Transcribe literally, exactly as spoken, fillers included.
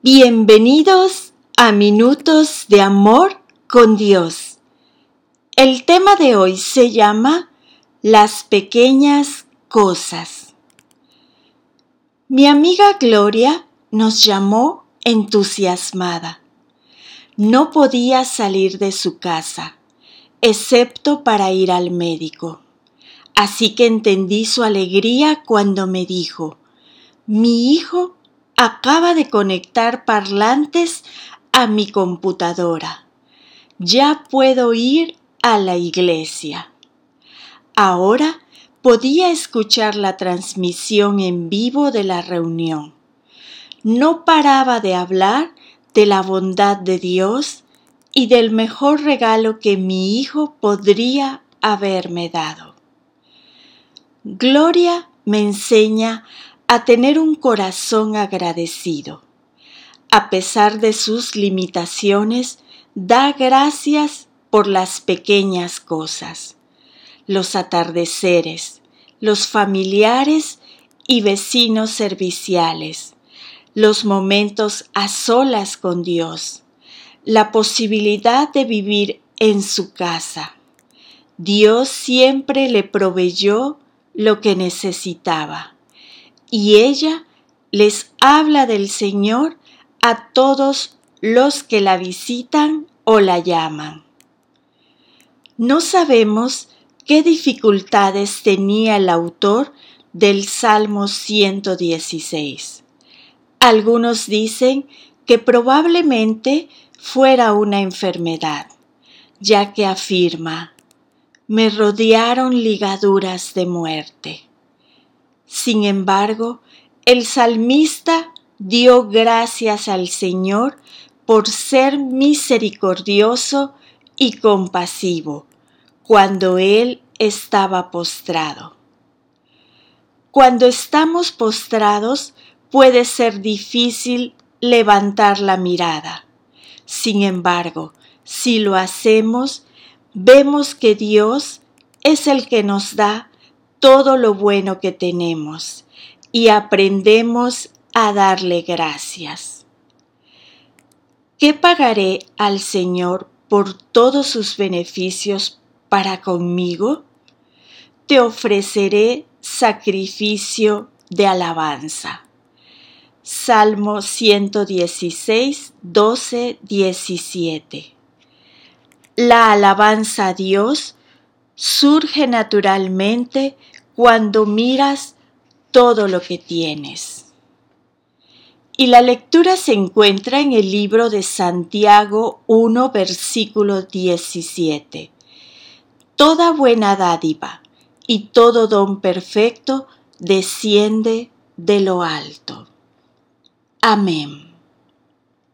Bienvenidos a Minutos de Amor con Dios. El tema de hoy se llama Las pequeñas cosas. Mi amiga Gloria nos llamó entusiasmada. No podía salir de su casa, excepto para ir al médico. Así que entendí su alegría cuando me dijo: mi hijo acaba de conectar parlantes a mi computadora. Ya puedo ir a la iglesia. Ahora podía escuchar la transmisión en vivo de la reunión. No paraba de hablar de la bondad de Dios y del mejor regalo que mi hijo podría haberme dado. Gloria me enseña a tener un corazón agradecido. A pesar de sus limitaciones, da gracias por las pequeñas cosas, los atardeceres, los familiares y vecinos serviciales, los momentos a solas con Dios, la posibilidad de vivir en su casa. Dios siempre le proveyó lo que necesitaba. Y ella les habla del Señor a todos los que la visitan o la llaman. No sabemos qué dificultades tenía el autor del Salmo ciento dieciséis. Algunos dicen que probablemente fuera una enfermedad, ya que afirma: me rodearon ligaduras de muerte. Sin embargo, el salmista dio gracias al Señor por ser misericordioso y compasivo cuando él estaba postrado. Cuando estamos postrados, puede ser difícil levantar la mirada. Sin embargo, si lo hacemos, vemos que Dios es el que nos da todo lo bueno que tenemos y aprendemos a darle gracias. ¿Qué pagaré al Señor por todos sus beneficios para conmigo? Te ofreceré sacrificio de alabanza. Salmo ciento dieciséis, doce, diecisiete. La alabanza a Dios surge naturalmente cuando miras todo lo que tienes. Y la lectura se encuentra en el libro de Santiago uno, versículo diecisiete. Toda buena dádiva y todo don perfecto desciende de lo alto. Amén.